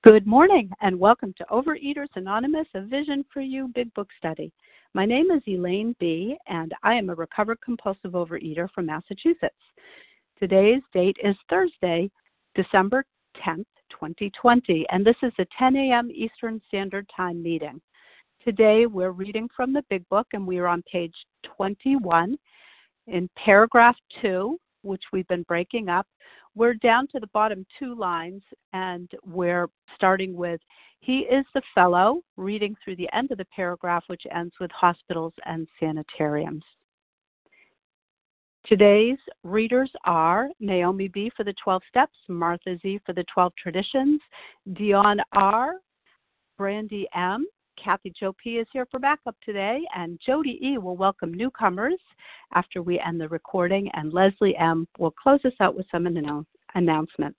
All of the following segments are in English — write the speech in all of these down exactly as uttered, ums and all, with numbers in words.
Good morning and welcome to Overeaters Anonymous, a Vision for You Big Book Study. My name is Elaine B. and I am a recovered compulsive overeater from Massachusetts. Today's date is Thursday, December tenth, twenty twenty, and this is a ten a.m. Eastern Standard Time meeting. Today we're reading from the Big Book and we are on page twenty-one in paragraph two, which we've been breaking up. We're down to the bottom two lines, and we're starting with, he is the fellow, reading through the end of the paragraph, which ends with hospitals and sanitariums. Today's readers are Naomi B. for the twelve Steps, Martha Z. for the twelve Traditions, Dion R., Brandy M., Kathy Jo P. is here for backup today, and Jody E. will welcome newcomers after we end the recording, and Leslie M. will close us out with some annou- announcements.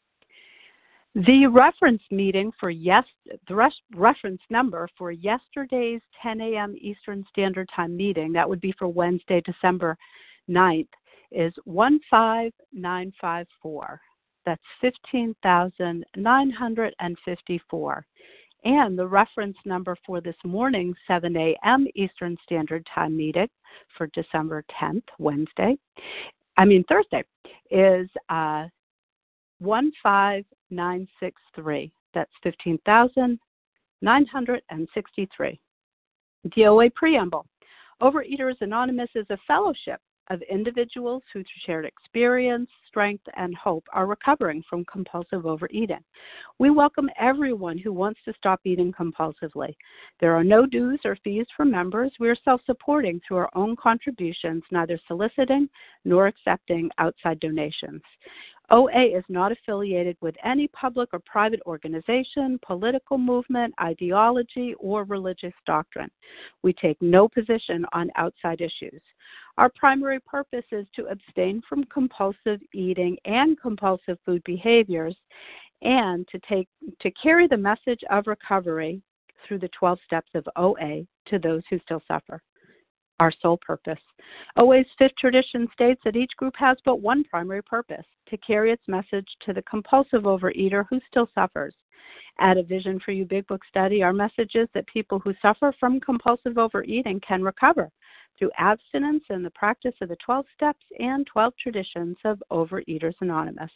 The reference meeting for yes, the res- reference number for yesterday's ten a.m. Eastern Standard Time meeting, that would be for Wednesday, December ninth, is one five nine five four. That's fifteen thousand nine hundred fifty-four. And the reference number for this morning's seven a.m. Eastern Standard Time meeting for December tenth, Wednesday, I mean Thursday, is uh, one five nine six three. That's fifteen thousand nine hundred sixty-three. D O A Preamble. Overeaters Anonymous is a fellowship of individuals who, through shared experience, strength, and hope, are recovering from compulsive overeating. We welcome everyone who wants to stop eating compulsively. There are no dues or fees for members. We are self-supporting through our own contributions, neither soliciting nor accepting outside donations. O A is not affiliated with any public or private organization, political movement, ideology, or religious doctrine. We take no position on outside issues. Our primary purpose is to abstain from compulsive eating and compulsive food behaviors and to take to carry the message of recovery through the twelve steps of O A to those who still suffer. Our sole purpose. O A's fifth tradition states that each group has but one primary purpose, to carry its message to the compulsive overeater who still suffers. At a Vision for You Big Book Study, our message is that people who suffer from compulsive overeating can recover through abstinence and the practice of the twelve steps and twelve traditions of Overeaters Anonymous.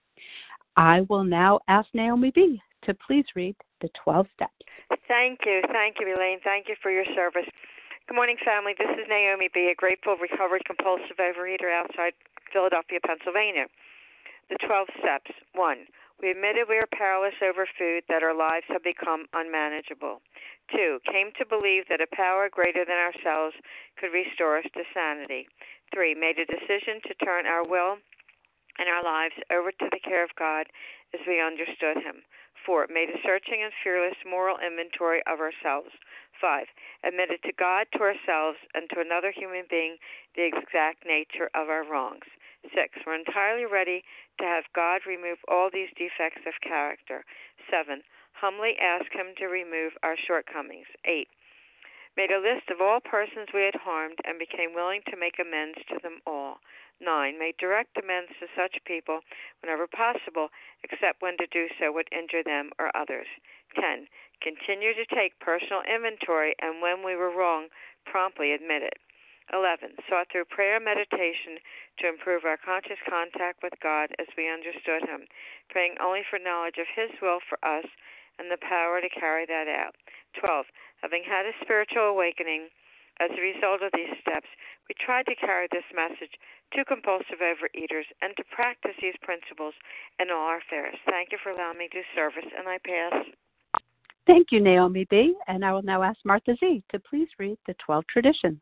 I will now ask Naomi B. to please read the twelve steps. Thank you. Thank you, Elaine. Thank you for your service. Good morning, family. This is Naomi B., a grateful, recovered, compulsive overeater outside Philadelphia, Pennsylvania. The twelve steps. One, we admitted we are powerless over food, that our lives have become unmanageable. Two, came to believe that a power greater than ourselves could restore us to sanity. Three, made a decision to turn our will and our lives over to the care of God as we understood Him. Four, made a searching and fearless moral inventory of ourselves. Five, admitted to God, to ourselves, and to another human being the exact nature of our wrongs. Six, we're entirely ready to have God remove all these defects of character. Seven, humbly ask Him to remove our shortcomings. Eight, made a list of all persons we had harmed and became willing to make amends to them all. Nine, made direct amends to such people whenever possible, except when to do so would injure them or others. Ten, continue to take personal inventory and when we were wrong, promptly admit it. Eleven, sought through prayer and meditation to improve our conscious contact with God as we understood Him, praying only for knowledge of His will for us and the power to carry that out. Twelve, having had a spiritual awakening as a result of these steps, we tried to carry this message to compulsive overeaters and to practice these principles in all our affairs. Thank you for allowing me to do service, and I pass. Thank you, Naomi B. And I will now ask Martha Z. to please read the twelve traditions.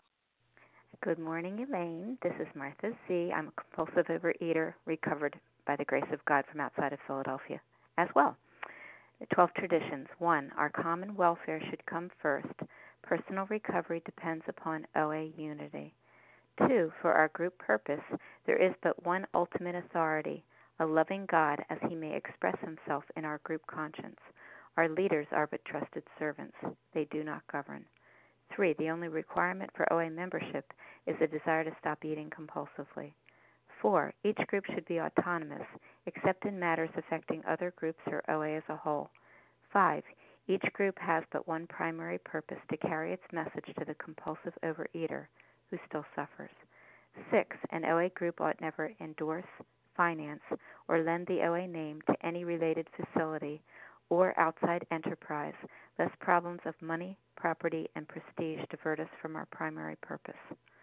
Good morning, Elaine. This is Martha Z. I'm a compulsive overeater, recovered by the grace of God from outside of Philadelphia as well. The twelve traditions. One, our common welfare should come first. Personal recovery depends upon O A unity. Two, for our group purpose, there is but one ultimate authority, a loving God as He may express Himself in our group conscience. Our leaders are but trusted servants. They do not govern. Three, the only requirement for O A membership is a desire to stop eating compulsively. Four, each group should be autonomous, except in matters affecting other groups or O A as a whole. Five, each group has but one primary purpose: to carry its message to the compulsive overeater who still suffers. Six, an O A group ought never endorse, finance, or lend the O A name to any related facility or outside enterprise, lest problems of money, property, and prestige divert us from our primary purpose.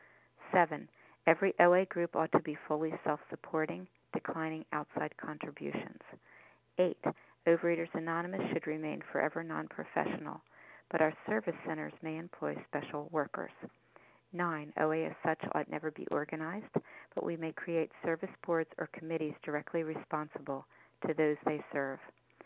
Seven, every O A group ought to be fully self-supporting, declining outside contributions. Eight, Overeaters Anonymous should remain forever non-professional, but our service centers may employ special workers. Nine, O A as such ought never be organized, but we may create service boards or committees directly responsible to those they serve.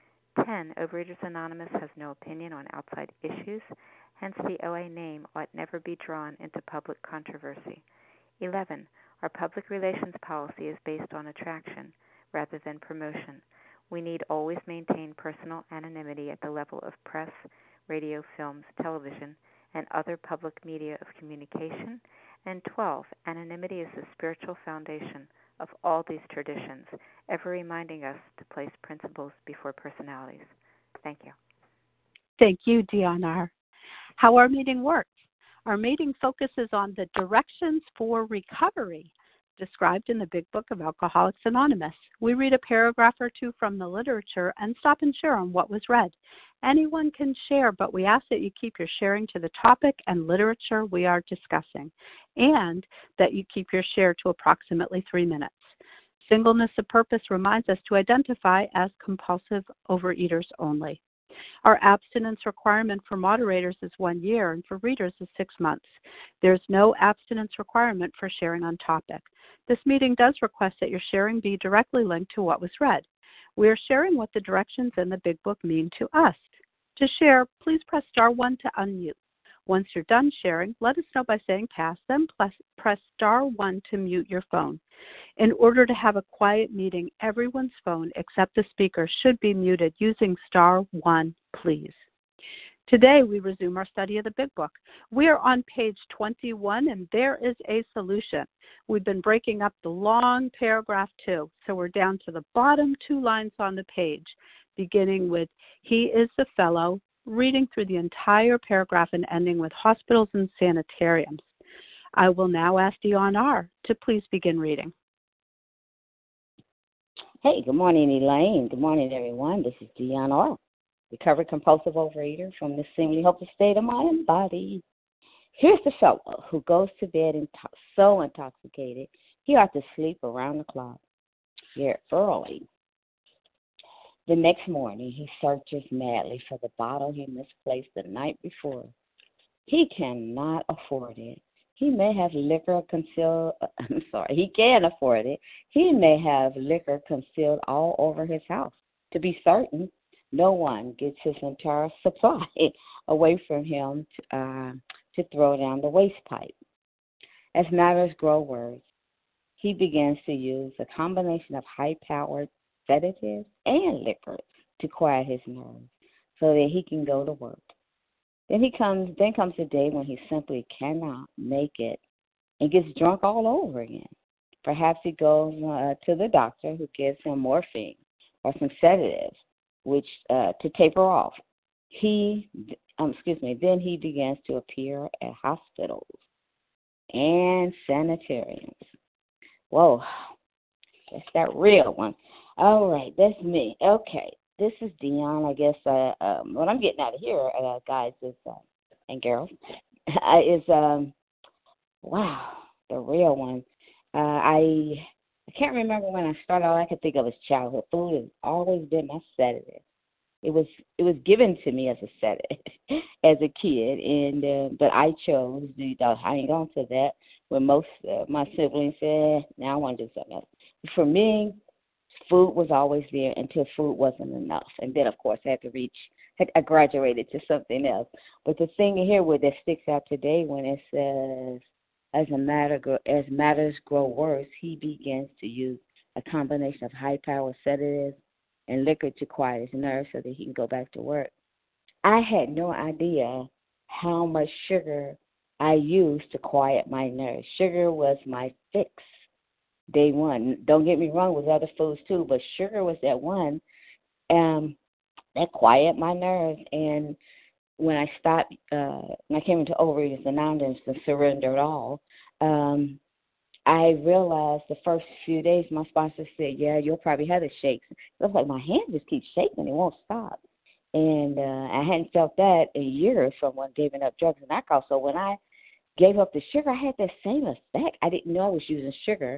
Ten, Overeaters Anonymous has no opinion on outside issues, hence the O A name ought never be drawn into public controversy. Eleven, our public relations policy is based on attraction rather than promotion. We need always maintain personal anonymity at the level of press, radio, films, television, and other public media of communication. And twelve, anonymity is the spiritual foundation of all these traditions, ever reminding us to place principles before personalities. Thank you. Thank you, Dion R. How our meeting works. Our meeting focuses on the directions for recovery described in the Big Book of Alcoholics Anonymous. We read a paragraph or two from the literature and stop and share on what was read. Anyone can share, but we ask that you keep your sharing to the topic and literature we are discussing, and that you keep your share to approximately three minutes. Singleness of purpose reminds us to identify as compulsive overeaters only. Our abstinence requirement for moderators is one year and for readers is six months. There's no abstinence requirement for sharing on topic. This meeting does request that your sharing be directly linked to what was read. We are sharing what the directions in the Big Book mean to us. To share, please press star one to unmute. Once you're done sharing, let us know by saying pass, then press star one to mute your phone. In order to have a quiet meeting, everyone's phone except the speaker should be muted using star one, please. Today, we resume our study of the Big Book. We are on page twenty-one, and there is a solution. We've been breaking up the long paragraph too, so we're down to the bottom two lines on the page, beginning with, he is the fellow, reading through the entire paragraph and ending with hospitals and sanitariums. I will now ask Dion R. to please begin reading. Hey, good morning, Elaine. Good morning, everyone. This is Dion R., recovered compulsive overeater from the seemingly hopeless state of mind and body. Here's the fellow who goes to bed into- so intoxicated he ought to sleep around the clock. Yet early. The next morning, he searches madly for the bottle he misplaced the night before. He cannot afford it. He may have liquor concealed, I'm sorry, he can afford it. He may have liquor concealed all over his house. To be certain, no one gets his entire supply away from him to, uh, to throw down the waste pipe. As matters grow worse, he begins to use a combination of high-powered sedatives and liquor to quiet his nerves so that he can go to work. Then he comes. Then comes a day when he simply cannot make it and gets drunk all over again. Perhaps he goes uh, to the doctor, who gives him morphine or some sedatives, which uh, to taper off. He, um, excuse me. Then he begins to appear at hospitals and sanitariums. Whoa, that's that real one. All right, that's me. Okay, this is Dion. I guess uh, um, what I'm getting out of here, uh, guys, is uh, and girls, is um, wow, the real one. Uh, I I can't remember when I started. All I could think of was childhood. Food has always been my sedative. It was it was given to me as a sedative as a kid, and uh, but I chose to hang on to that when most uh, my siblings said, "Now I want to do something else." For me, food was always there until food wasn't enough, and then of course I had to reach. I graduated to something else. But the thing here where that sticks out today, when it says, "As a matter as matters grow worse, he begins to use a combination of high-power sedatives and liquor to quiet his nerves so that he can go back to work." I had no idea how much sugar I used to quiet my nerves. Sugar was my fix. Day one. Don't get me wrong, with other foods too, but sugar was that one. Um, that quieted my nerves. And when I stopped, uh, when I came into Overeaters Anonymous and surrendered all, um, I realized the first few days my sponsor said, yeah, you'll probably have the shakes. It was like my hand just keeps shaking. It won't stop. And uh, I hadn't felt that in years from when giving up drugs and alcohol. So when I gave up the sugar, I had that same effect. I didn't know I was using sugar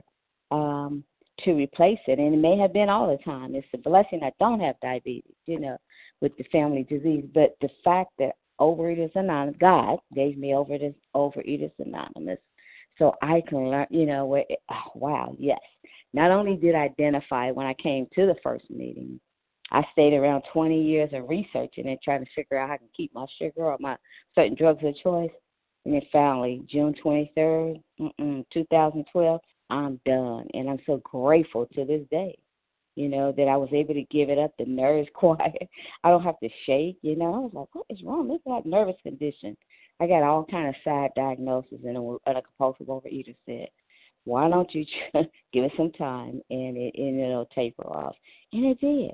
um, to replace it. And it may have been all the time. It's a blessing I don't have diabetes, you know, with the family disease. But the fact that Overeaters Anonymous, God gave me Overeaters, Overeaters Anonymous, so I can learn, you know, where, it, oh, wow, yes. Not only did I identify when I came to the first meeting, I stayed around twenty years of researching and trying to figure out how I can keep my sugar or my certain drugs of choice. And then finally, June twenty-third, two thousand twelve, I'm done. And I'm so grateful to this day, you know, that I was able to give it up. The nerves quiet. I don't have to shake, you know. I was like, what is wrong? This is like nervous condition. I got all kind of side diagnoses, and a, and a compulsive overeater said, why don't you give it some time, and, it, and it'll taper off. And it did.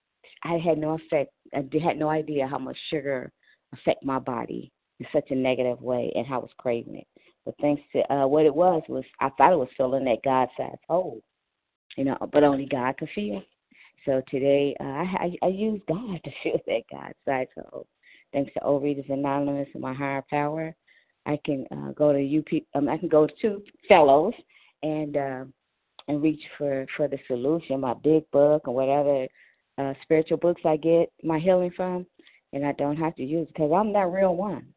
I had no effect. I had no idea how much sugar affect my body in such a negative way and how I was craving it. But thanks to uh, what it was, was I thought it was filling that God-sized hole, you know, but only God could feel. So today uh, I, I, I use God to fill that God-sized hole. Thanks to Overeaters Anonymous and my higher power, I can uh, go to U P. Um, I can go to fellows and uh, and reach for, for the solution. My big book or whatever uh, spiritual books I get my healing from, and I don't have to use it because I'm that real one.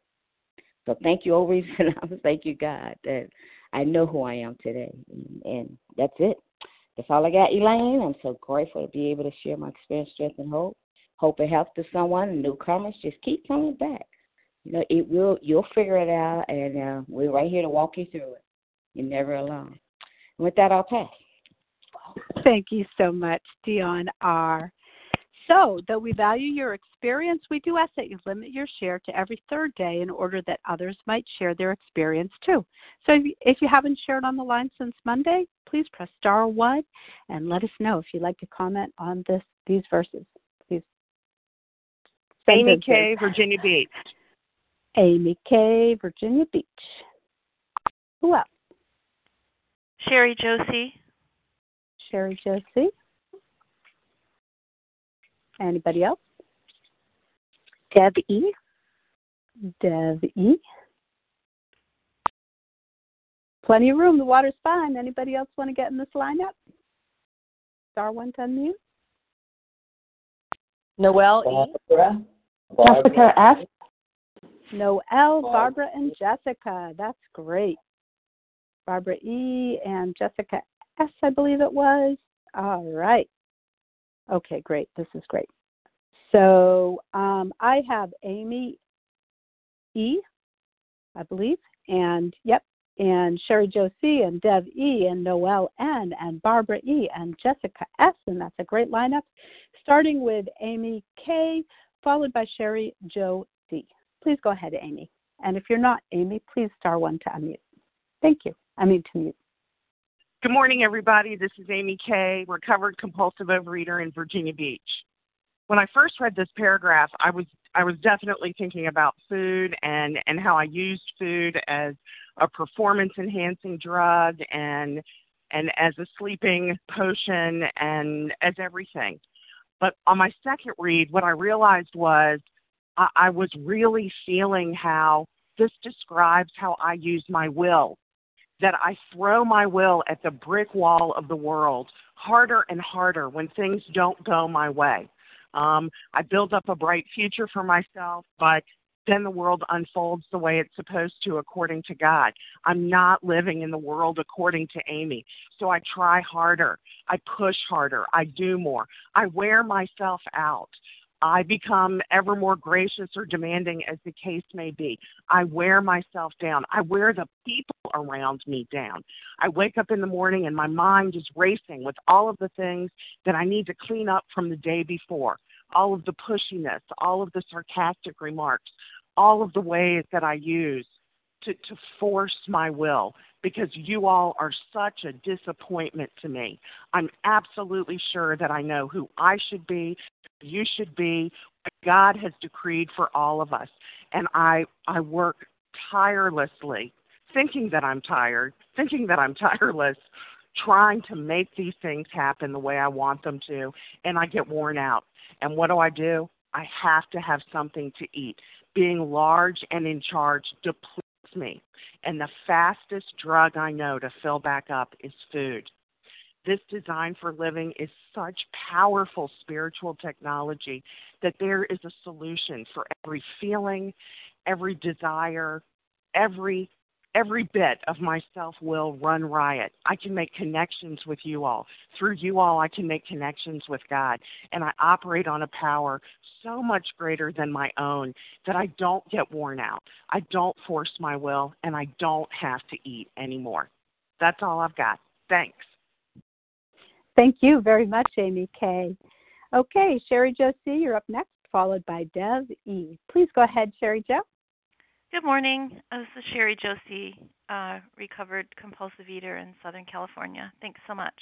So thank you, Overeaters Anonymous. Thank you, God, that I know who I am today, and, and that's it. That's all I got, Elaine. I'm so grateful to be able to share my experience, strength, and hope. Hope it helps to someone, and newcomers, just keep coming back. You know, it will. You'll figure it out, and uh, we're right here to walk you through it. You're never alone. And with that, I'll pass. Thank you so much, Dion R. So, though we value your experience, we do ask that you limit your share to every third day in order that others might share their experience too. So if you, if you haven't shared on the line since Monday, please press star one and let us know if you'd like to comment on this these verses. Please. Amy K., Virginia Beach. Amy K., Virginia Beach. Who else? Sherry Josie. Sherry Josie. Anybody else? Deb E. Deb E. Plenty of room. The water's fine. Anybody else want to get in this lineup? Star one to unmute. Noelle E. Barbara. Jessica F. Noelle, Barbara, and Jessica. That's great. Barbara E. and Jessica S., I believe it was. All right. Okay, great. This is great. So um, I have Amy E., I believe, and yep, and Sherry Josie and Dev E. and Noelle N. and Barbara E. and Jessica S., and that's a great lineup, starting with Amy K., followed by Sherry Jo D. Please go ahead, Amy. And if you're not Amy, please star one to unmute. Thank you. I mean to mute. Good morning, everybody. This is Amy K., recovered compulsive overeater in Virginia Beach. When I first read this paragraph, I was I was definitely thinking about food and, and how I used food as a performance-enhancing drug and and as a sleeping potion and as everything. But on my second read, what I realized was I, I was really feeling how this describes how I use my will. That I throw my will at the brick wall of the world harder and harder when things don't go my way. Um, I build up a bright future for myself, but then the world unfolds the way it's supposed to according to God. I'm not living in the world according to Amy. So I try harder. I push harder. I do more. I wear myself out. I become ever more gracious or demanding as the case may be. I wear myself down. I wear the people around me down. I wake up in the morning and my mind is racing with all of the things that I need to clean up from the day before, all of the pushiness, all of the sarcastic remarks, all of the ways that I use to, to force my will, because you all are such a disappointment to me. I'm absolutely sure that I know who I should be, You should be what God has decreed for all of us. And I, I work tirelessly, thinking that I'm tired, thinking that I'm tireless, trying to make these things happen the way I want them to, and I get worn out. And what do I do? I have to have something to eat. Being large and in charge depletes me. And the fastest drug I know to fill back up is food. This design for living is such powerful spiritual technology that there is a solution for every feeling, every desire, every every bit of my self-will run riot. I can make connections with you all. Through you all, I can make connections with God. And I operate on a power so much greater than my own that I don't get worn out. I don't force my will, and I don't have to eat anymore. That's all I've got. Thanks. Thank you very much, Amy Kay. Okay, Sherry Jo C., you're up next, followed by Dev E. Please go ahead, Sherry Jo. Good morning. Uh, This is Sherry Jo C., uh, recovered compulsive eater in Southern California. Thanks so much.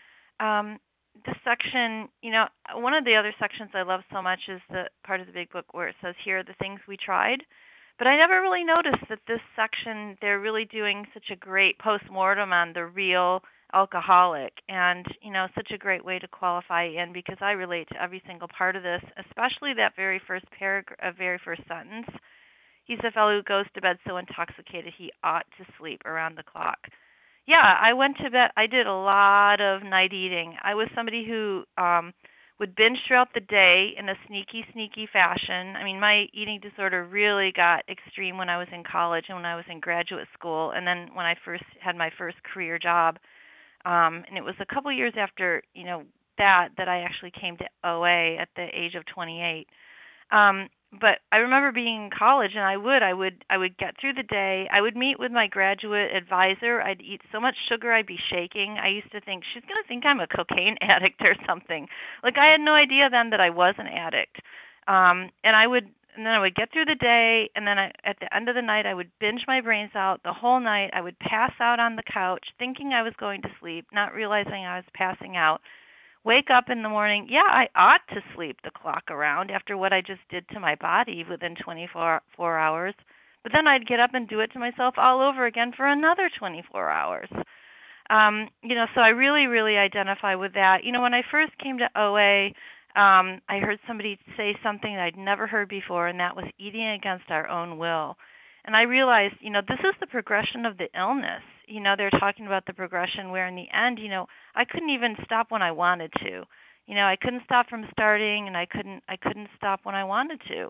Um, this section, you know, one of the other sections I love so much is the part of the big book where it says, here are the things we tried. But I never really noticed that this section, they're really doing such a great postmortem on the real alcoholic, and, you know, such a great way to qualify in, because I relate to every single part of this, especially that very first paragraph, uh, very first sentence. He's a fellow who goes to bed so intoxicated he ought to sleep around the clock. Yeah, I went to bed. I did a lot of night eating. I was somebody who um, would binge throughout the day in a sneaky, sneaky fashion. I mean, my eating disorder really got extreme when I was in college and when I was in graduate school, and then when I first had my first career job. Um, and it was a couple years after, you know, that that I actually came to O A at the age of twenty-eight. Um, but I remember being in college, and I would, I would, I would get through the day. I would meet with my graduate advisor. I'd eat so much sugar I'd be shaking. I used to think she's going to think I'm a cocaine addict or something. Like, I had no idea then that I was an addict. Um, and I would, and then I would get through the day, and then I, at the end of the night, I would binge my brains out the whole night. I would pass out on the couch, thinking I was going to sleep, not realizing I was passing out. Wake up in the morning, yeah, I ought to sleep the clock around after what I just did to my body within twenty-four four hours. But then I'd get up and do it to myself all over again for another twenty-four hours. Um, you know, so I really, really identify with that. You know, when I first came to O A, um, I heard somebody say something that I'd never heard before, and that was eating against our own will. And I realized, you know, this is the progression of the illness. You know, they're talking about the progression where in the end, you know, I couldn't even stop when I wanted to. You know, I couldn't stop from starting, and I couldn't I couldn't stop when I wanted to.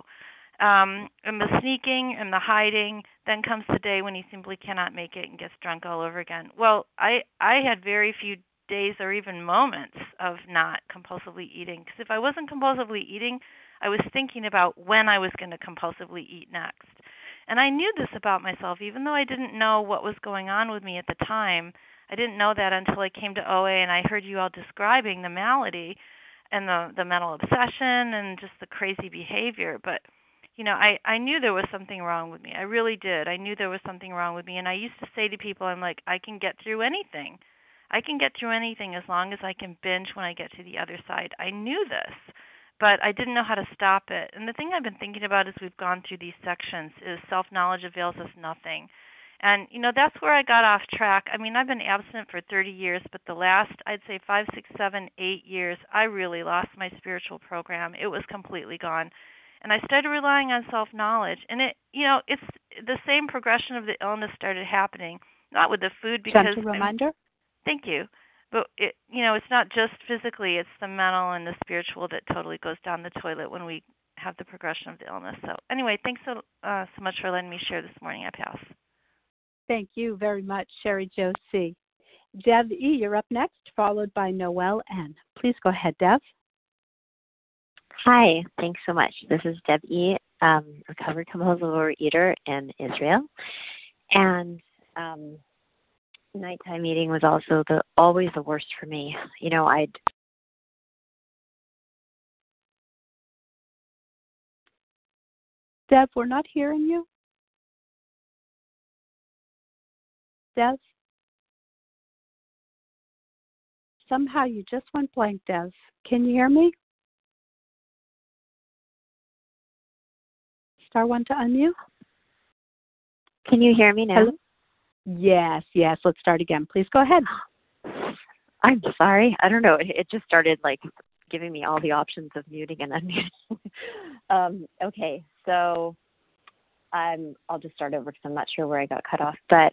Um, and the sneaking and the hiding, then comes the day when he simply cannot make it and gets drunk all over again. Well, I I had very few days or even moments of not compulsively eating, because if I wasn't compulsively eating, I was thinking about when I was going to compulsively eat next. And I knew this about myself, even though I didn't know what was going on with me at the time. I didn't know that until I came to O A and I heard you all describing the malady and the, the mental obsession and just the crazy behavior. But, you know, I, I knew there was something wrong with me. I really did. I knew there was something wrong with me. And I used to say to people, I'm like, I can get through anything. I can get through anything as long as I can binge when I get to the other side. I knew this, but I didn't know how to stop it. And the thing I've been thinking about as we've gone through these sections is self-knowledge avails us nothing. And, you know, that's where I got off track. I mean, I've been abstinent for thirty years, but the last, I'd say five, six, seven, eight years, I really lost my spiritual program. It was completely gone. And I started relying on self-knowledge. And, it, you know, it's the same progression of the illness started happening, not with the food because... Gentle reminder. I'm, thank you. But, it, you know, it's not just physically, it's the mental and the spiritual that totally goes down the toilet when we have the progression of the illness. So anyway, thanks so, uh, so much for letting me share this morning. I pass. Thank you very much, Sherry Jo C. Dev E., you're up next, followed by Noelle N. Please go ahead, Dev. Hi, thanks so much. This is Deb E., um, recovered compulsive overeater in Israel. And um, nighttime eating was also the always the worst for me. You know, I'd Dev, we're not hearing you. Dev? Somehow you just went blank, Dev. Can you hear me? star one to unmute. Can you hear me now? Hello? Yes, yes. Let's start again. Please go ahead. I'm sorry. I don't know. It, it just started like giving me all the options of muting and unmuting. um, okay, so um, I'll just start over because I'm not sure where I got cut off. But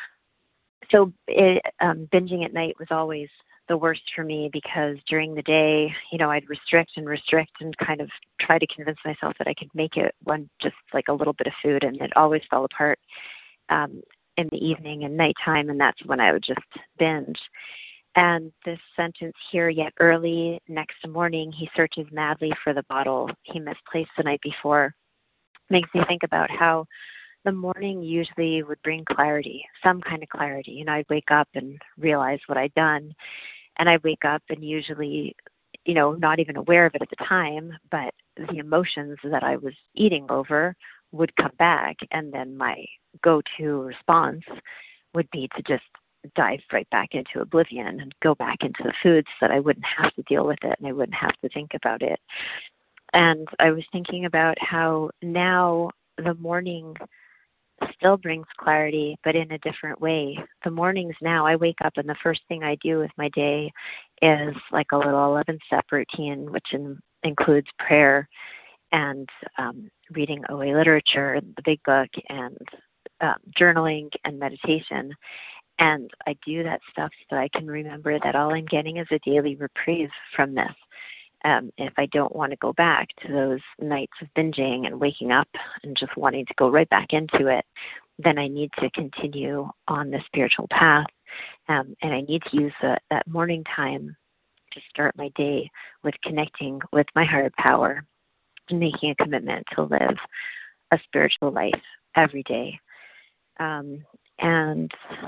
so it, um, binging at night was always the worst for me because during the day, you know, I'd restrict and restrict and kind of try to convince myself that I could make it one just like a little bit of food, and it always fell apart um, in the evening and nighttime, and that's when I would just binge. And this sentence here, yet early next morning, he searches madly for the bottle he misplaced the night before, makes me think about how the morning usually would bring clarity, some kind of clarity. You know, I'd wake up and realize what I'd done, and I'd wake up and usually, you know, not even aware of it at the time, but the emotions that I was eating over would come back, and then my go-to response would be to just dive right back into oblivion and go back into the foods so that I wouldn't have to deal with it and I wouldn't have to think about it. And I was thinking about how now the morning still brings clarity, but in a different way. The mornings now, I wake up and the first thing I do with my day is like a little eleven-step routine, which in, includes prayer and um, reading O A literature, the Big Book, and um, journaling and meditation. And I do that stuff so I can remember that all I'm getting is a daily reprieve from this. Um, if I don't want to go back to those nights of binging and waking up and just wanting to go right back into it, then I need to continue on the spiritual path. Um, and I need to use the, that morning time to start my day with connecting with my higher power and making a commitment to live a spiritual life every day. Um, and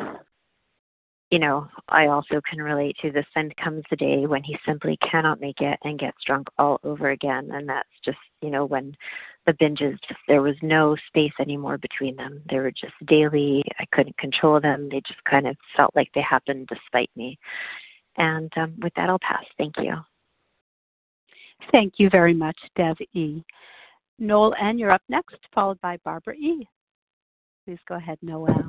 you know, I also can relate to this. Then comes the day when he simply cannot make it and gets drunk all over again. And that's just, you know, when the binges, just, there was no space anymore between them. They were just daily. I couldn't control them. They just kind of felt like they happened despite me. And um, with that, I'll pass. Thank you. Thank you very much, Dev E. Noel N., you're up next, followed by Barbara E. Please go ahead, Noel.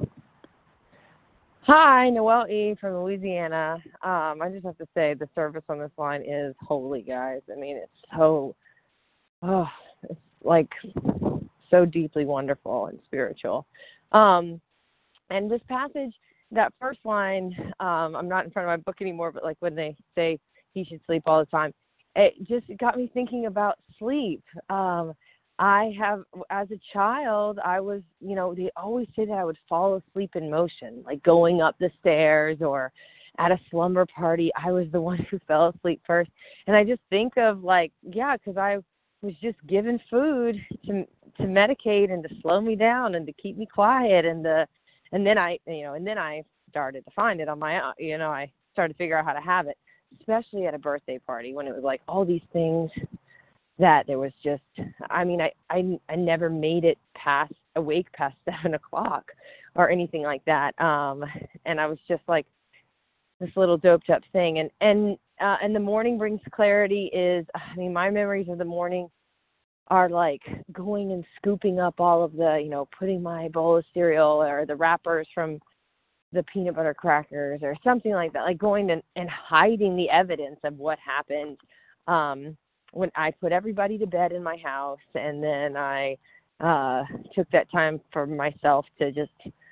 Hi, Noelle E. from Louisiana. Um, I just have to say the service on this line is holy, guys. I mean, it's so, oh, it's like so deeply wonderful and spiritual. Um, and this passage, that first line, um, I'm not in front of my book anymore, but like when they say he should sleep all the time, it just got me thinking about sleep. Um, I have, as a child, I was, you know, they always say that I would fall asleep in motion, like going up the stairs or at a slumber party. I was the one who fell asleep first. And I just think of like, yeah, because I was just given food to to medicate and to slow me down and to keep me quiet. And the, and then I, you know, and then I started to find it on my own. You know, I started to figure out how to have it, especially at a birthday party when it was like all these things that there was just, I mean, I, I, I never made it past, awake past seven o'clock or anything like that. Um, and I was just like this little doped up thing. And, and, uh, and the morning brings clarity is, I mean, my memories of the morning are like going and scooping up all of the, you know, putting my bowl of cereal or the wrappers from the peanut butter crackers or something like that, like going and, and hiding the evidence of what happened. Um, when I put everybody to bed in my house, and then I uh, took that time for myself to just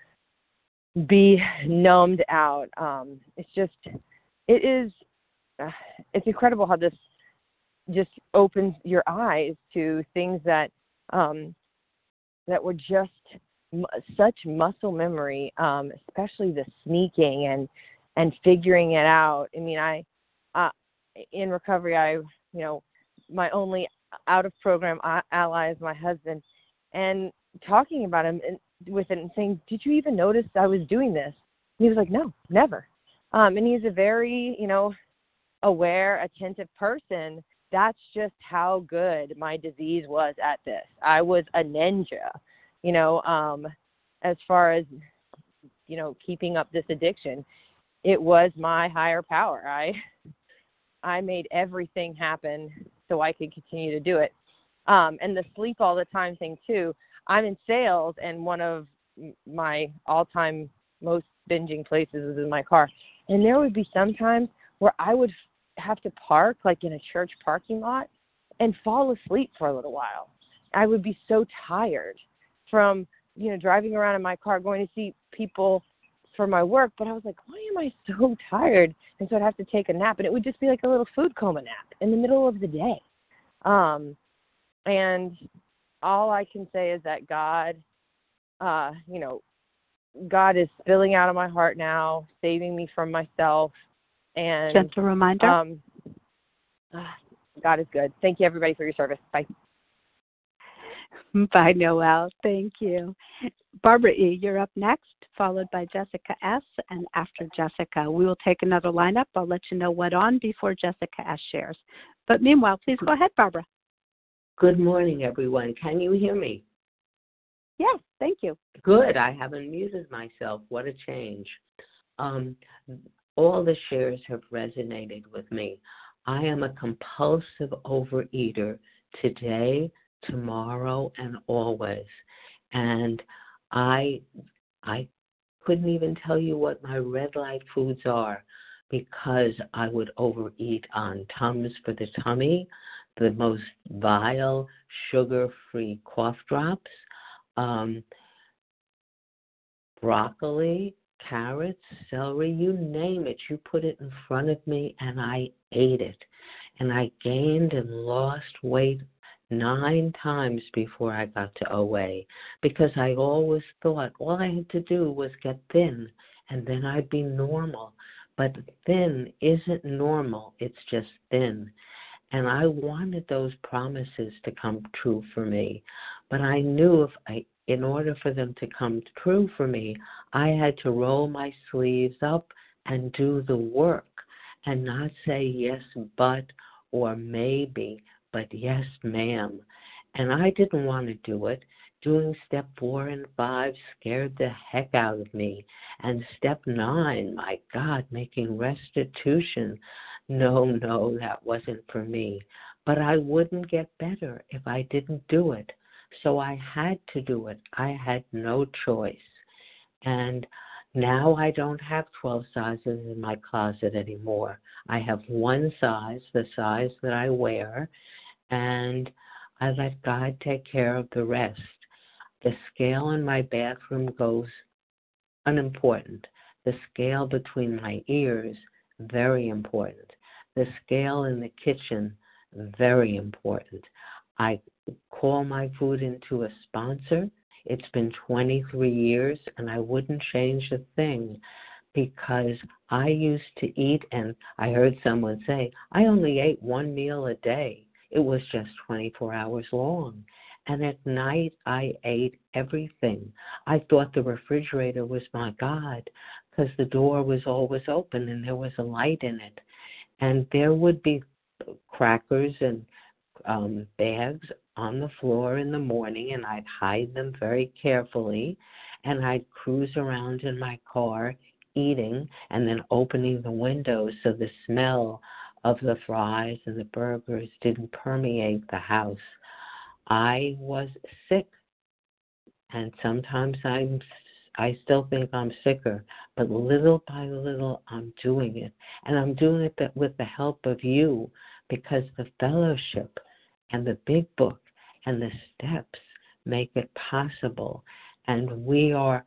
be numbed out. Um, it's just, it is, uh, it's incredible how this just opens your eyes to things that, um, that were just m- such muscle memory, um, especially the sneaking and, and figuring it out. I mean, I, uh, in recovery, I, you know, my only out-of-program ally is my husband, and talking about him and, with it and saying, did you even notice I was doing this? And he was like, no, never. Um, and he's a very, you know, aware, attentive person. That's just how good my disease was at this. I was a ninja, you know, um, as far as, you know, keeping up this addiction. It was my higher power. I I made everything happen so I could continue to do it. Um, and the sleep all the time thing too. I'm in sales, and one of my all-time most binging places is in my car. And there would be some times where I would have to park, like in a church parking lot, and fall asleep for a little while. I would be so tired from, you know, driving around in my car, going to see people for my work. But I was like, why am I so tired? And so I'd have to take a nap. And it would just be like a little food coma nap in the middle of the day. Um, and all I can say is that God, uh, you know, God is spilling out of my heart now, saving me from myself. And gentle reminder. Um, God is good. Thank you, everybody, for your service. Bye. Bye, Noelle. Thank you. Barbara E., you're up next, followed by Jessica S., and after Jessica, we will take another lineup. I'll let you know what on before Jessica S. shares. But meanwhile, please go ahead, Barbara. Good morning, everyone. Can you hear me? Yes, thank you. Good. I haven't muted myself. What a change. Um, all the shares have resonated with me. I am a compulsive overeater today, tomorrow, and always. And I I couldn't even tell you what my red light foods are because I would overeat on Tums for the tummy, the most vile sugar-free cough drops, um, broccoli, carrots, celery, you name it. You put it in front of me and I ate it. And I gained and lost weight nine times before I got to O A because I always thought all I had to do was get thin and then I'd be normal. But thin isn't normal. It's just thin. And I wanted those promises to come true for me. But I knew if I, in order for them to come true for me, I had to roll my sleeves up and do the work and not say yes, but, or maybe, but yes, ma'am. And I didn't want to do it. Doing step four and five scared the heck out of me. And step nine, my God, making restitution. No, no, that wasn't for me. But I wouldn't get better if I didn't do it. So I had to do it. I had no choice. And now I don't have twelve sizes in my closet anymore. I have one size, the size that I wear, and I let God take care of the rest. The scale in my bathroom goes unimportant. The scale between my ears, very important. The scale in the kitchen, very important. I call my food into a sponsor. It's been twenty-three years, and I wouldn't change a thing because I used to eat, and I heard someone say, I only ate one meal a day. It was just twenty-four hours long. And at night, I ate everything. I thought the refrigerator was my God because the door was always open and there was a light in it. And there would be crackers and um, bags on the floor in the morning, and I'd hide them very carefully, and I'd cruise around in my car eating and then opening the windows so the smell of the fries and the burgers didn't permeate the house. I was sick, and sometimes I'm I still think I'm sicker, but little by little I'm doing it. And I'm doing it with the help of you because the fellowship and the big book and the steps make it possible. And we are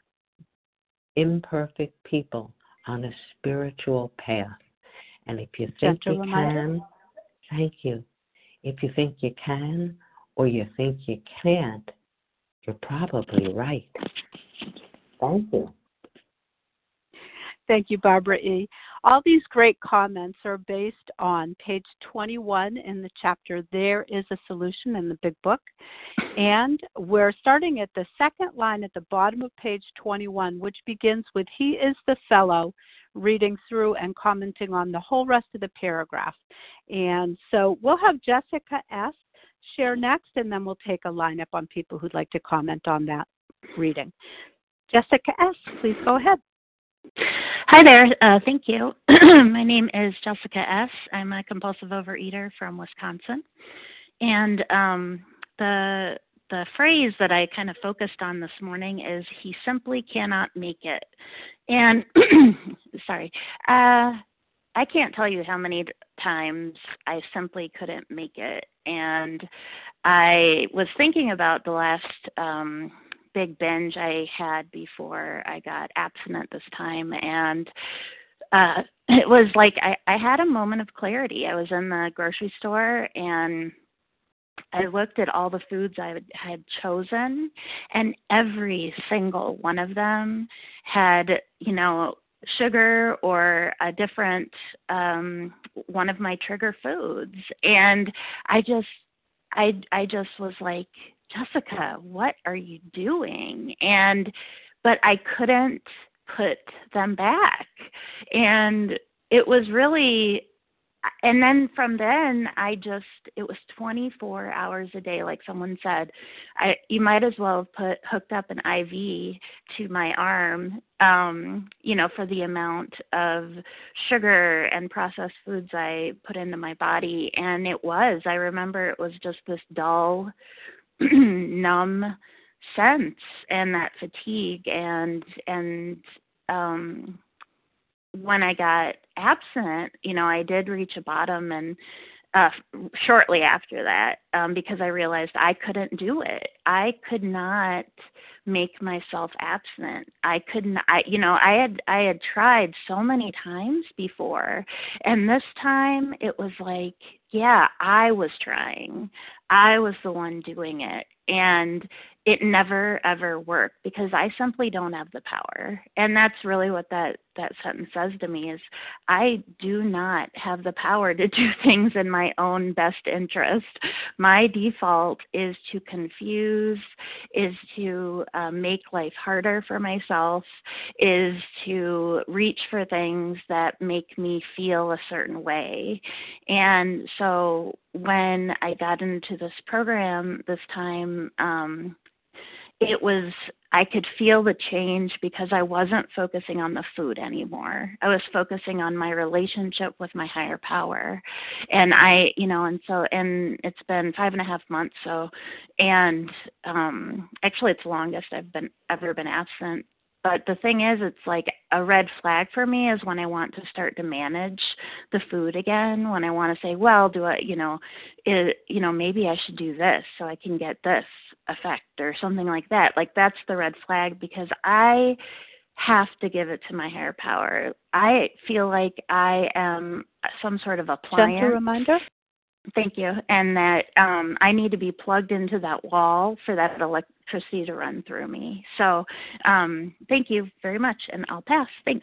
imperfect people on a spiritual path. And if you think you can, thank you. If you think you can or you think you can't, you're probably right. Thank you. Thank you, Barbara E. All these great comments are based on page twenty-one in the chapter, There is a Solution in the Big Book. And we're starting at the second line at the bottom of page twenty-one, which begins with, He is the fellow, reading through and commenting on the whole rest of the paragraph. And so we'll have Jessica S. share next, and then we'll take a lineup on people who'd like to comment on that reading. Jessica S., please go ahead. Hi there. Uh, thank you. My name is Jessica S. I'm a compulsive overeater from Wisconsin. And um, the the phrase that I kind of focused on this morning is he simply cannot make it. And sorry, uh, I can't tell you how many times I simply couldn't make it. And I was thinking about the last um, big binge I had before I got abstinent this time. And uh, it was like I, I had a moment of clarity. I was in the grocery store and I looked at all the foods I had chosen, and every single one of them had, you know, sugar or a different um, one of my trigger foods. And I just, I, I just was like, Jessica, what are you doing? And, but I couldn't put them back. And it was really, and then from then, I just, it was twenty-four hours a day, like someone said. I, you might as well have put, hooked up an I V to my arm, um, you know, for the amount of sugar and processed foods I put into my body. And it was, I remember it was just this dull, numb sense and that fatigue. And, and, um, when I got abstinent, you know, I did reach a bottom, and uh, shortly after that, um, because I realized I couldn't do it. I could not make myself abstinent. I couldn't, I, you know, I had, I had tried so many times before, and this time it was like, yeah, I was trying. I was the one doing it. And it never, ever worked because I simply don't have the power. And that's really what that, that sentence says to me is I do not have the power to do things in my own best interest. My default is to confuse, is to uh, make life harder for myself, is to reach for things that make me feel a certain way. And so when I got into this program this time, um, it was, I could feel the change because I wasn't focusing on the food anymore. I was focusing on my relationship with my higher power. And I, you know, and so, and it's been five and a half months. So, and um, actually it's the longest I've been, ever been absent. But the thing is, it's like a red flag for me is when I want to start to manage the food again, when I want to say, well, do I, you know, it, you know, maybe I should do this so I can get this effect or something like that. Like that's the red flag because I have to give it to my higher power. I feel like I am some sort of appliance. Gentle reminder. Thank you. And that um, I need to be plugged into that wall for that electricity to run through me. So um, thank you very much, and I'll pass. Thanks.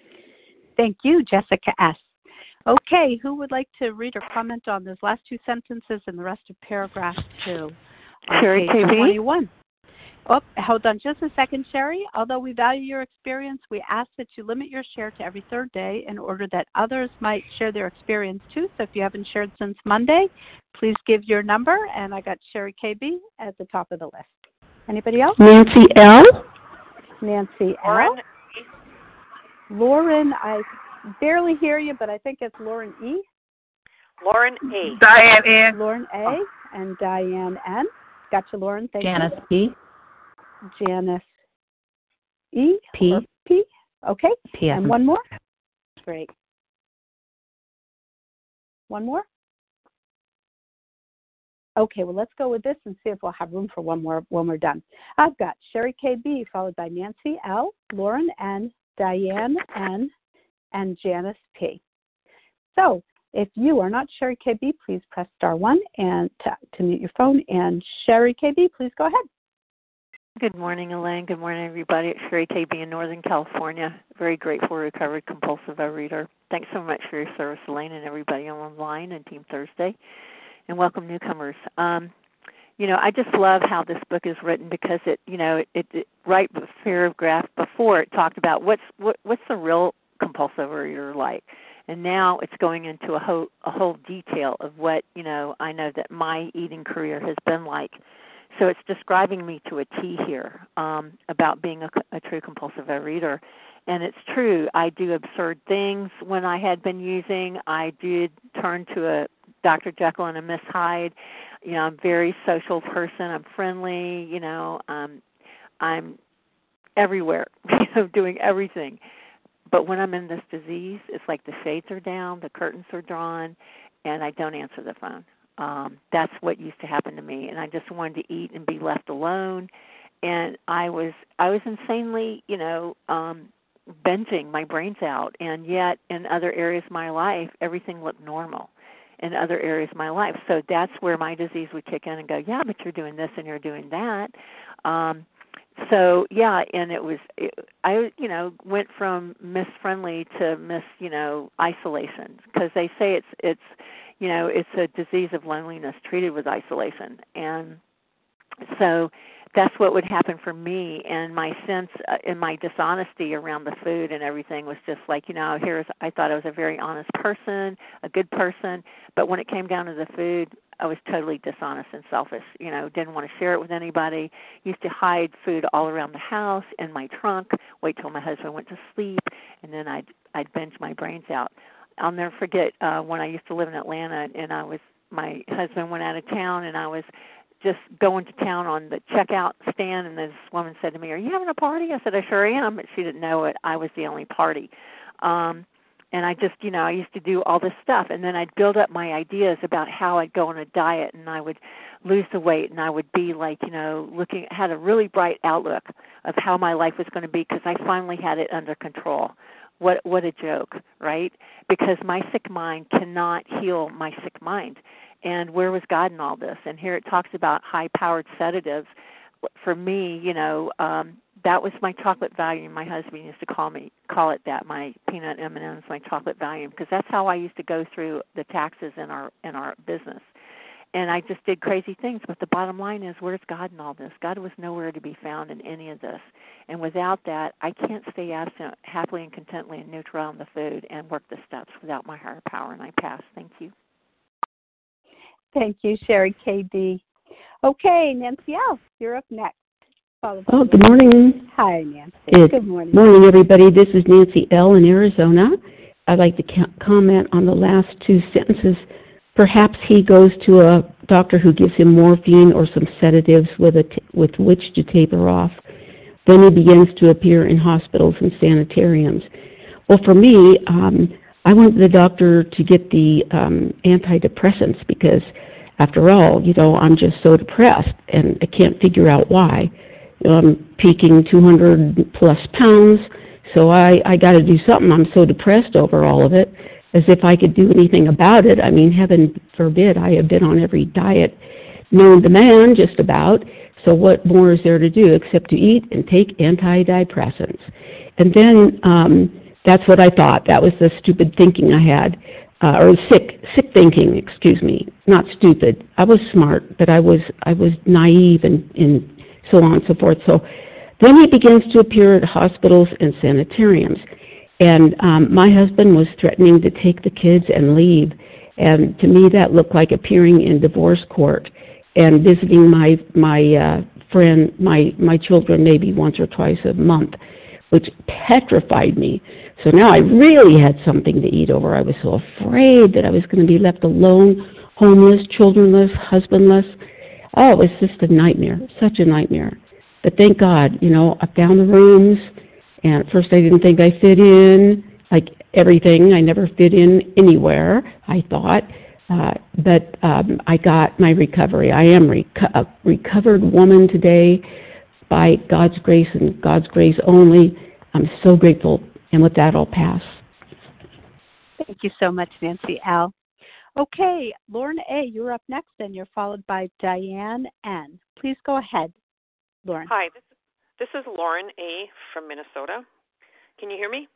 Thank you, Jessica S. Okay, who would like to read or comment on those last two sentences and the rest of paragraph two? Sherry K B. twenty-one. Oh, hold on just a second, Sherry. Although we value your experience, we ask that you limit your share to every third day in order that others might share their experience too. So if you haven't shared since Monday, please give your number. And I got Sherry K B at the top of the list. Anybody else? Nancy L. Nancy L. Lauren. Lauren, I barely hear you, but I think it's Lauren E. Lauren A. Diane N. Lauren A. Oh. And Diane N. Got you, Lauren. Thank Janice you. P. Janice E. P. P. Okay. P. And one more? Great. One more? Okay, well, let's go with this and see if we'll have room for one more when we're done. I've got Sherry K B, followed by Nancy L., Lauren N., Diane N., and Janice P. So if you are not Sherry K B, please press star one and to, to mute your phone. And Sherry K B, please go ahead. Good morning, Elaine. Good morning, everybody. It's Sherry K B in Northern California. Very grateful, recovered compulsive overeater. Thanks so much for your service, Elaine, and everybody online and Team Thursday. And welcome newcomers. Um, you know, I just love how this book is written because it, you know, it, it right the paragraph before it talked about what's what, what's the real compulsive overeater like, and now it's going into a whole a whole detail of what, you know, I know that my eating career has been like. So it's describing me to a T here um, about being a, a true compulsive overeater. And it's true, I do absurd things when I had been using. I did turn to a Doctor Jekyll and a Miss Hyde. you know, I'm a very social person. I'm friendly. You know, um, I'm everywhere. You know, doing everything. But when I'm in this disease, it's like the shades are down, the curtains are drawn, and I don't answer the phone. Um, that's what used to happen to me, and I just wanted to eat and be left alone. And I was I was insanely, you know, um, binging my brains out. And yet, in other areas of my life, everything looked normal. In other areas of my life, so that's where my disease would kick in and go, yeah, but you're doing this and you're doing that. Um, So yeah, and it was it, I you know went from Miss Friendly to Miss you know Isolation, because they say it's it's you know it's a disease of loneliness treated with isolation, and so that's what would happen for me. And my sense uh, and my dishonesty around the food and everything was just like, you know, here's I thought I was a very honest person, a good person, but when it came down to the food, I was totally dishonest and selfish. You know, didn't want to share it with anybody. Used to hide food all around the house in my trunk. Wait till my husband went to sleep, and then I'd I'd binge my brains out. I'll never forget uh, when I used to live in Atlanta, and I was my husband went out of town, and I was just going to town on the checkout stand, and this woman said to me, "Are you having a party?" I said, "I sure am," but she didn't know it. I was the only party. Um, And I just, you know, I used to do all this stuff, and then I'd build up my ideas about how I'd go on a diet, and I would lose the weight, and I would be like, you know, looking, had a really bright outlook of how my life was going to be, because I finally had it under control. What what a joke, right? Because my sick mind cannot heal my sick mind. And where was God in all this? And here it talks about high-powered sedatives. For me, you know, um, that was my chocolate Valium. My husband used to call me call it that, my peanut M and M's, my chocolate Valium, because that's how I used to go through the taxes in our in our business. And I just did crazy things. But the bottom line is, where's God in all this? God was nowhere to be found in any of this. And without that, I can't stay absent happily and contently and neutral on the food and work the steps without my higher power. And I pass. Thank you. Thank you, Sherry K D. Okay, Nancy L., you're up next. Oh, good morning. Hi, Nancy. Good, good morning. morning, everybody. This is Nancy L. in Arizona. I'd like to ca- comment on the last two sentences. Perhaps he goes to a doctor who gives him morphine or some sedatives with, a t- with which to taper off. Then he begins to appear in hospitals and sanitariums. Well, for me, um, I went to the doctor to get the um, antidepressants because, after all, you know, I'm just so depressed and I can't figure out why. I'm peaking two hundred plus pounds, so I, I got to do something. I'm so depressed over all of it, as if I could do anything about it. I mean, heaven forbid, I have been on every diet known to man, just about. So what more is there to do except to eat and take antidepressants? And then um, that's what I thought. That was the stupid thinking I had, uh, or sick, sick thinking. Excuse me, not stupid. I was smart, but I was I was naive and. and so on and so forth. So then he begins to appear at hospitals and sanitariums. And um, my husband was threatening to take the kids and leave. And to me, that looked like appearing in divorce court and visiting my my uh, friend, my, my children maybe once or twice a month, which petrified me. So now I really had something to eat over. I was so afraid that I was going to be left alone, homeless, childrenless, husbandless. Oh, it was just a nightmare, such a nightmare. But thank God, you know, I found the rooms, and at first I didn't think I fit in, like everything. I never fit in anywhere, I thought. Uh, but um, I got my recovery. I am reco- a recovered woman today by God's grace and God's grace only. I'm so grateful. And with that, I'll pass. Thank you so much, Nancy L. Okay, Lauren A., you're up next, and you're followed by Diane N. Please go ahead, Lauren. Hi, this, this is Lauren A. from Minnesota. Can you hear me?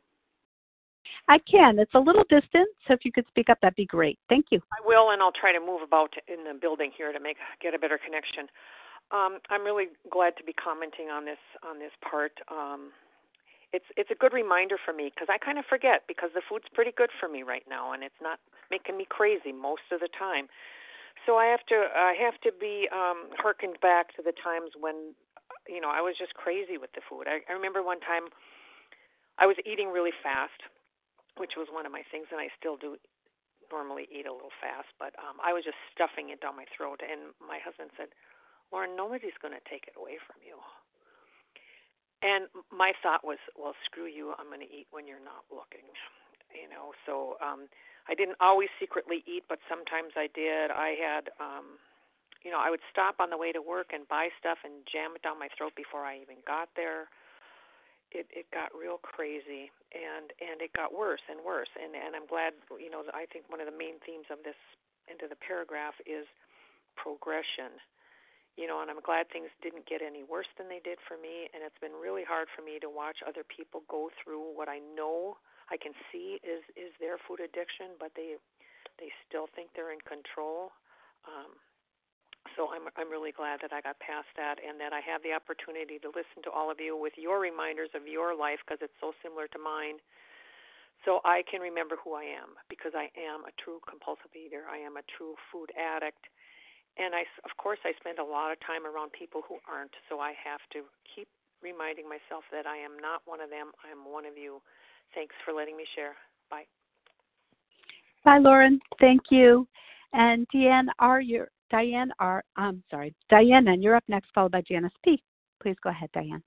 I can. It's a little distant, so if you could speak up, that'd be great. Thank you. I will, and I'll try to move about in the building here to make get a better connection. Um, I'm really glad to be commenting on this on this part. Um, It's it's a good reminder for me because I kind of forget because the food's pretty good for me right now and it's not making me crazy most of the time. So I have to I have to be um, hearkened back to the times when, you know, I was just crazy with the food. I, I remember one time I was eating really fast, which was one of my things, and I still do normally eat a little fast, but um, I was just stuffing it down my throat, and my husband said, Lauren, nobody's going to take it away from you. And my thought was, well, screw you, I'm going to eat when you're not looking, you know. So um, I didn't always secretly eat, but sometimes I did. I had, um, you know, I would stop on the way to work and buy stuff and jam it down my throat before I even got there. It it got real crazy, and, and it got worse and worse. And, and I'm glad, you know, I think one of the main themes of this into the paragraph is progression. You know, and I'm glad things didn't get any worse than they did for me, and it's been really hard for me to watch other people go through what I know I can see is, is their food addiction, but they they still think they're in control. Um, so I'm I'm really glad that I got past that, and that I have the opportunity to listen to all of you with your reminders of your life, because it's so similar to mine, so I can remember who I am, because I am a true compulsive eater. I am a true food addict. And, I, of course, I spend a lot of time around people who aren't, so I have to keep reminding myself that I am not one of them. I am one of you. Thanks for letting me share. Bye. Bye, Lauren. Thank you. And Deanne R., you're, Diane R., I'm sorry, Diane, and you're up next, followed by Janice P. Please go ahead, Diane.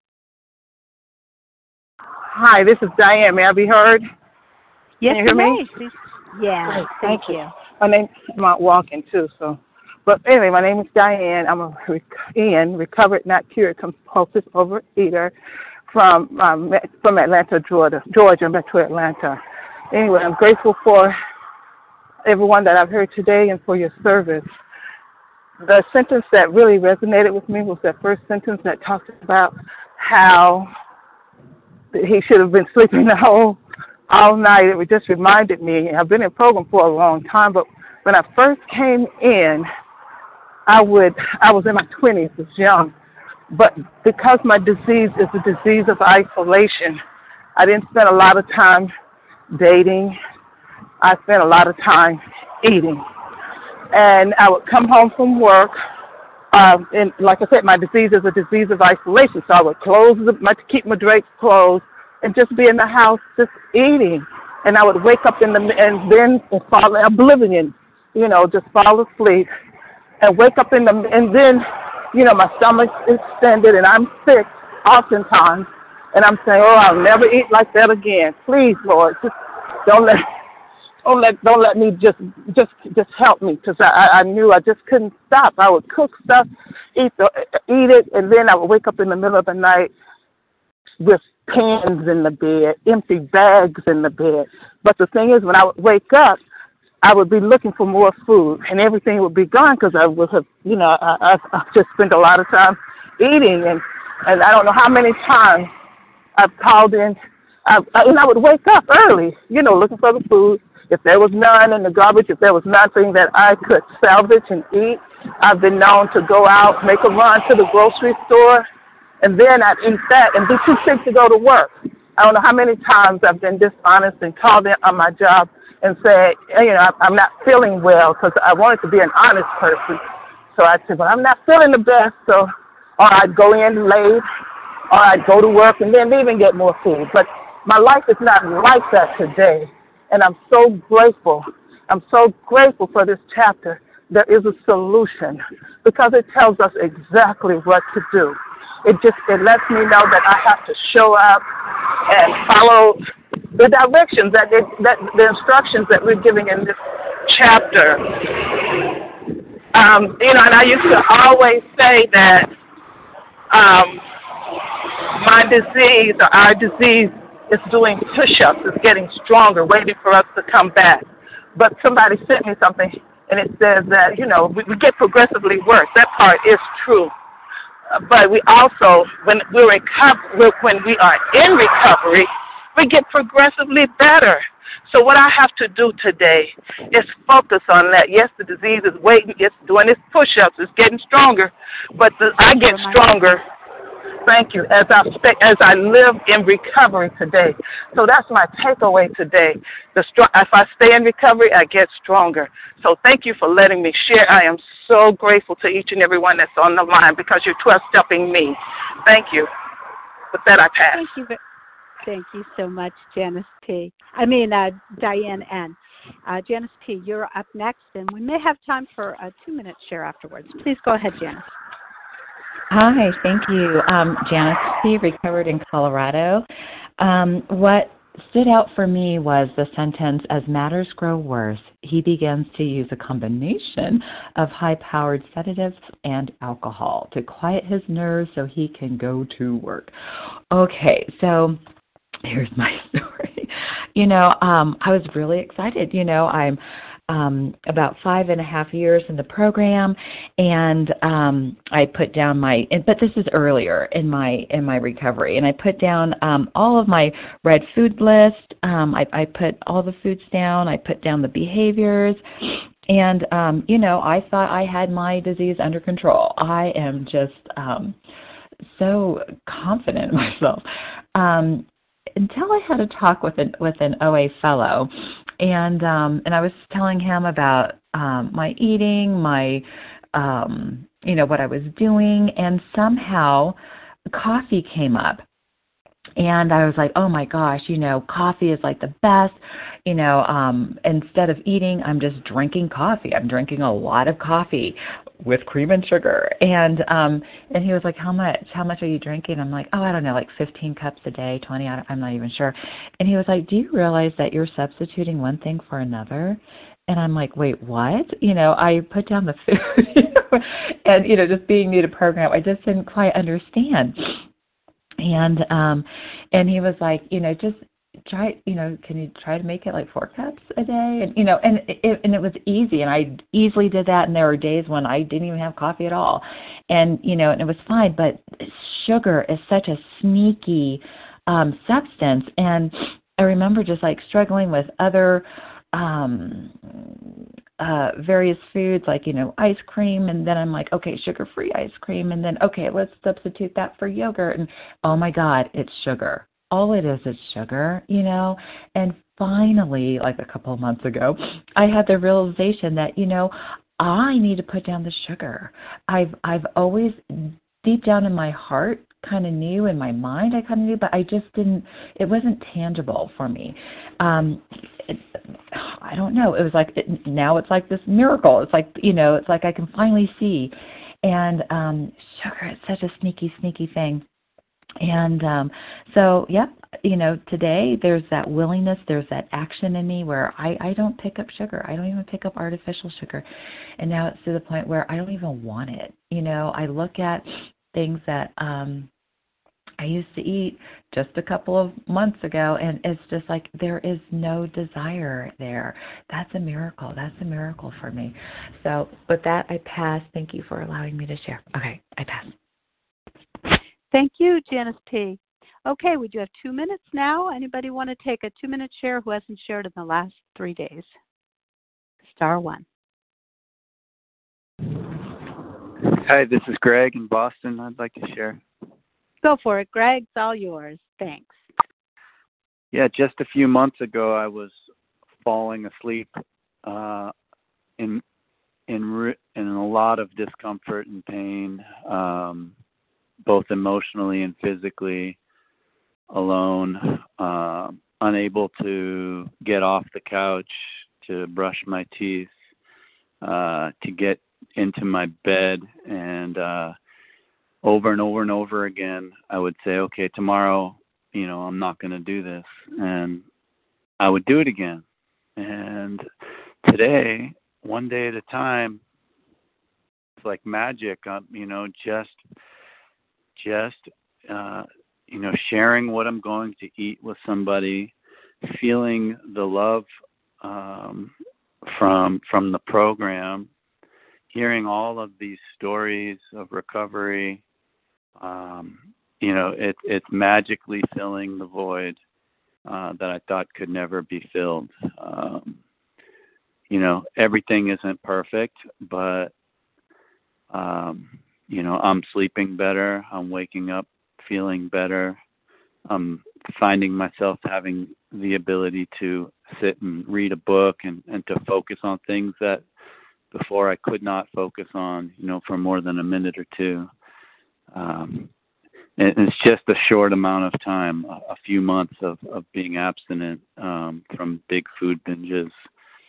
Hi, this is Diane. May I be heard? Yes, Can you hear you me? may. Please. Yeah, Great, thank, thank you. you. My name, I'm out walking, too, so. But anyway, my name is Diane. I'm a Ian, recovered, not cured, compulsive overeater from um, from Atlanta, Georgia, Georgia, Metro Atlanta. Anyway, I'm grateful for everyone that I've heard today and for your service. The sentence that really resonated with me was that first sentence that talked about how he should have been sleeping the whole all night. It just reminded me. I've been in program for a long time, but when I first came in, I would, I was in my twenties, was young, but because my disease is a disease of isolation, I didn't spend a lot of time dating. I spent a lot of time eating. And I would come home from work, um, and like I said, my disease is a disease of isolation, so I would close, my, keep my drapes closed, and just be in the house just eating. And I would wake up in the, and then fall oblivion, you know, just fall asleep. And wake up in the, and then, you know, my stomach's extended and I'm sick oftentimes. And I'm saying, oh, I'll never eat like that again. Please, Lord, just don't let, don't let, don't let me just, just, just help me, because I, I knew I just couldn't stop. I would cook stuff, eat the, eat it, and then I would wake up in the middle of the night with pans in the bed, empty bags in the bed. But the thing is, when I would wake up, I would be looking for more food, and everything would be gone because I would have, you know, I, I, I just spent a lot of time eating, and, and I don't know how many times I've called in, I, and I would wake up early, you know, looking for the food. If there was none in the garbage, if there was nothing that I could salvage and eat, I've been known to go out, make a run to the grocery store, and then I'd eat that and be too sick to go to work. I don't know how many times I've been dishonest and called in on my job and said, you know, I'm not feeling well, because I wanted to be an honest person. So I said, well, I'm not feeling the best, so, or I'd go in late, or I'd go to work and then leave and get more food. But my life is not like that today, and I'm so grateful. I'm so grateful for this chapter. There is a solution, because it tells us exactly what to do. It just, it lets me know that I have to show up and follow the directions that, it, that the instructions that we're giving in this chapter. Um, you know, and I used to always say that um, my disease or our disease is doing push-ups, is getting stronger, waiting for us to come back. But somebody sent me something, and it says that, you know, we, we get progressively worse. That part is true. Uh, but we also, when we're reco- when we are in recovery, we get progressively better. So what I have to do today is focus on that. Yes, the disease is waiting. It's doing its push-ups. It's getting stronger. But the, I get stronger, thank you, as I, as I live in recovery today. So that's my takeaway today. The str- if I stay in recovery, I get stronger. So thank you for letting me share. I am so grateful to each and every one that's on the line, because you're twelve-stepping me. Thank you. With that, I pass. Thank you. Thank you so much, Janice P. I mean, uh, Diane N. Uh, Janice P., you're up next, and we may have time for a two-minute share afterwards. Please go ahead, Janice. Hi, thank you. Um, Janice P., recovered in Colorado. Um, what stood out for me was the sentence, as matters grow worse, he begins to use a combination of high-powered sedatives and alcohol to quiet his nerves so he can go to work. Okay, so here's my story. You know, um, I was really excited. You know, I'm um, about five and a half years in the program, and um, I put down my. But this is earlier in my in my recovery, and I put down um, all of my red food list. Um, I, I put all the foods down. I put down the behaviors. And, um, you know, I thought I had my disease under control. I am just um, so confident in myself. Um, until I had a talk with an with an O A fellow, and um, and I was telling him about um, my eating, my um, you know what I was doing, and somehow coffee came up. And I was like, oh my gosh, you know, coffee is like the best. You know, um, instead of eating, I'm just drinking coffee. I'm drinking a lot of coffee with cream and sugar. And um, and he was like, how much? How much are you drinking? I'm like, oh, I don't know, like fifteen cups a day, twenty. I'm not even sure. And he was like, do you realize that you're substituting one thing for another? And I'm like, wait, what? You know, I put down the food. You know, and, you know, just being new to program, I just didn't quite understand. And um, and he was like, you know, just try, you know, can you try to make it like four cups a day? And, you know, and it, and it was easy. And I easily did that. And there were days when I didn't even have coffee at all. And, you know, and it was fine. But sugar is such a sneaky um, substance. And I remember just like struggling with other um, uh, various foods, like, you know, ice cream. And then I'm like, okay, sugar-free ice cream. And then, okay, let's substitute that for yogurt. And oh my God, it's sugar. All it is is sugar, you know. And finally, like a couple of months ago, I had the realization that, you know, I need to put down the sugar. I've I've always, deep down in my heart, kind of knew, in my mind I kind of knew, but I just didn't, it wasn't tangible for me. Um, it, I don't know. It was like, it, now it's like this miracle. It's like, you know, it's like I can finally see. And um, sugar is such a sneaky, sneaky thing. And um, so, yeah, you know, today there's that willingness, there's that action in me where I, I don't pick up sugar. I don't even pick up artificial sugar. And now it's to the point where I don't even want it. You know, I look at things that um, I used to eat just a couple of months ago, and it's just like there is no desire there. That's a miracle. That's a miracle for me. So with that, I pass. Thank you for allowing me to share. Okay, I pass. Thank you, Janice P. Okay, we do have two minutes now. Anybody want to take a two-minute share who hasn't shared in the last three days? Star one. Hi, this is Greg in Boston. I'd like to share. Go for it, Greg. It's all yours. Thanks. Yeah, just a few months ago, I was falling asleep uh, in in re- in a lot of discomfort and pain, um, both emotionally and physically, alone, uh, unable to get off the couch, to brush my teeth, uh, to get into my bed, and uh, over and over and over again, I would say, okay, tomorrow, you know, I'm not going to do this. And I would do it again. And today, one day at a time, it's like magic, uh, you know, just, just, uh, you know, sharing what I'm going to eat with somebody, feeling the love um, from from the program, hearing all of these stories of recovery, um, you know, it, it's magically filling the void uh, that I thought could never be filled. Um, you know, everything isn't perfect, but, um, you know, I'm sleeping better. I'm waking up feeling better. I'm finding myself having the ability to sit and read a book and, and to focus on things that before I could not focus on, you know, for more than a minute or two. Um, and it's just a short amount of time, a, a few months of, of being abstinent um, from big food binges.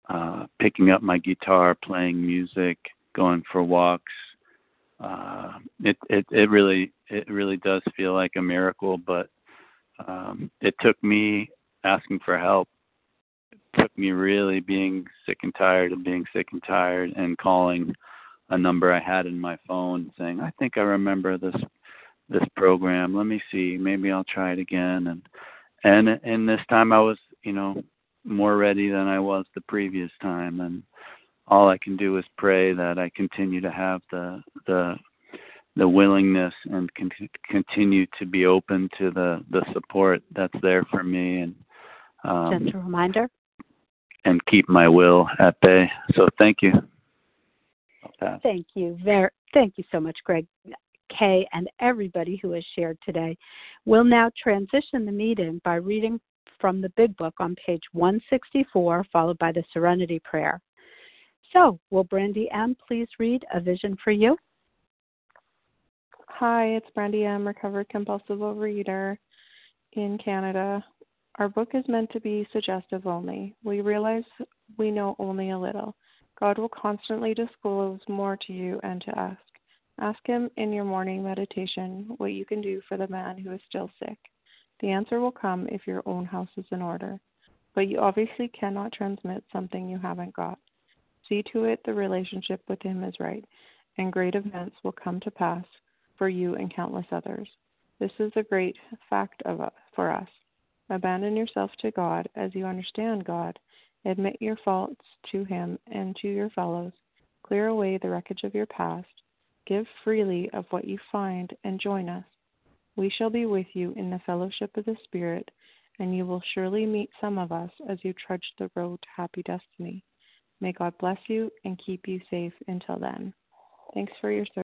uh, picking up my guitar, playing music, going for walks. Uh, it, it, it really, it really does feel like a miracle, but um, it took me asking for help. It took me really being sick and tired of being sick and tired and calling a number I had in my phone saying, I think I remember this, this program. Let me see, maybe I'll try it again. And, and, and this time I was, you know, more ready than I was the previous time. And all I can do is pray that I continue to have the, the, the willingness and con- continue to be open to the, the support that's there for me. And, um, just a reminder. And keep my will at bay. So thank you. Thank you. Very, thank you so much, Greg, Kay, and everybody who has shared today. We'll now transition the meeting by reading from the Big Book on page one sixty-four, followed by the Serenity Prayer. So, will Brandy M. please read A Vision for You? Hi, it's Brandy M., recovered compulsive overeater in Canada. Our book is meant to be suggestive only. We realize we know only a little. God will constantly disclose more to you and to ask. Ask Him in your morning meditation what you can do for the man who is still sick. The answer will come if your own house is in order. But you obviously cannot transmit something you haven't got. See to it the relationship with Him is right, and great events will come to pass for you and countless others. This is a great fact of us, for us. Abandon yourself to God as you understand God. Admit your faults to Him and to your fellows. Clear away the wreckage of your past. Give freely of what you find and join us. We shall be with you in the fellowship of the Spirit, and you will surely meet some of us as you trudge the road to happy destiny. May God bless you and keep you safe until then. Thanks for your service.